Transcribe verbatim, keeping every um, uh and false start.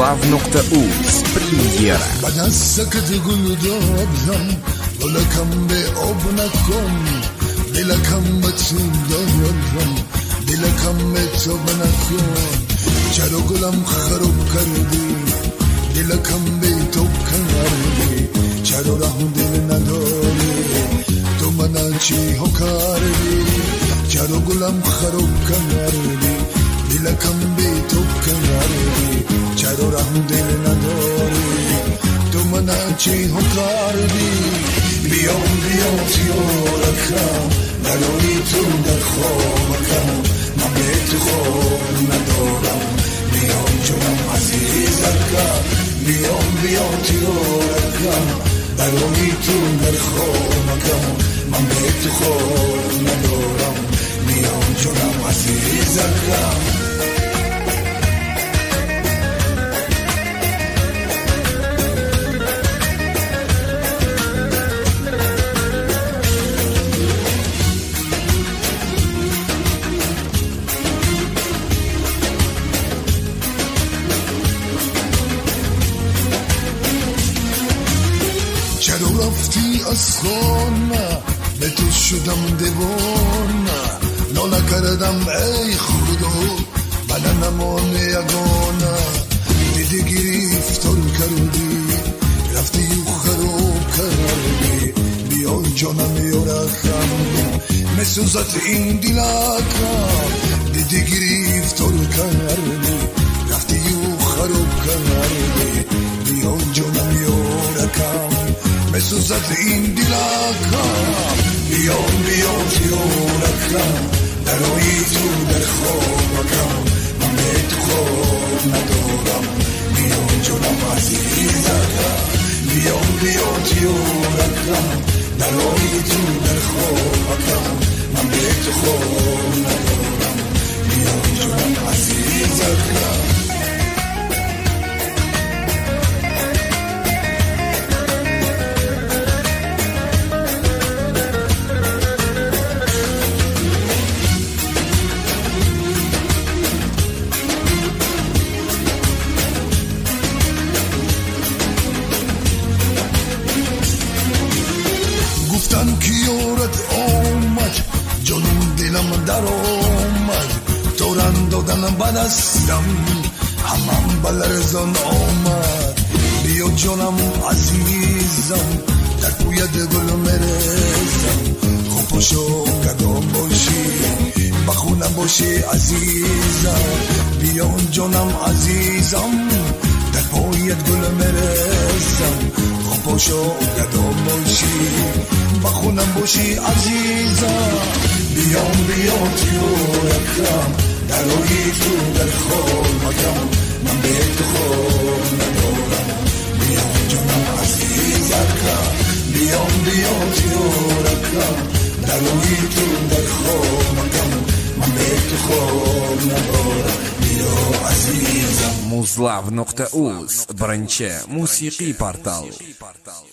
Muzlav.uz Pремьера. بدستك تقول دابلم ولا كم بأبنكم بلا كم بتندارم بلا كم بتبنكم چرا گلم خراب کردی بلا کم به تو کردی چرا راه دل نداری تو من چی ها کردی چرا گلم خراب کردی بلا کم به تو کردی چرا راه دل نداری تو من چی ها کردی بیام بیام تیارکم نداری تو در خوابکم من به تو خواب ندارم بیام جونم عزیزکم بیام بیام تیارکم نداری تو در خوابکم من به تو خواب ندارم بیام جونم عزیزکم چرا رفتی از خانه به تو شدم دیوانه ناله کردم ای خدا من نمان یگانه دیدی گرفتار کردی رفتی و خراب کردی بیا جانم یارکم مسوزت این دلکم دیدی گرفتار کردی رفتی و خراب کردی بیا جانم یارکم مسوزت این دلکم بیام بیام تیارکم درایی تو در خوابکم من به تو خواب ندارم بیام جونم عزیزکم بیام بیام تیارکم درایی تو در خوابکم من به تو خواب ندارم بیام جونم عزیزکم گفتن که یارت آمد جانم دلم در آمد دوران دادن بدستم همم بلرزان آمد بیا جانم عزیزم در کویت گل مرزم خوب پاشو قدم باشی بخونم باشی عزیزم بیا جانم عزیزم در پایت گل مرزم خوب پاشو قدم باشی بخونم باشی عزیزم بیام بیام تیارکم درایی تو در خوابکم من به تو خواب ندارم بیام جانم عزیزکم بیام بیام تیارکم درایی تو در خوابکم من به تو خواب ندارم بیا عزیزم Muzlav.uz Birinchi musiqiy portal.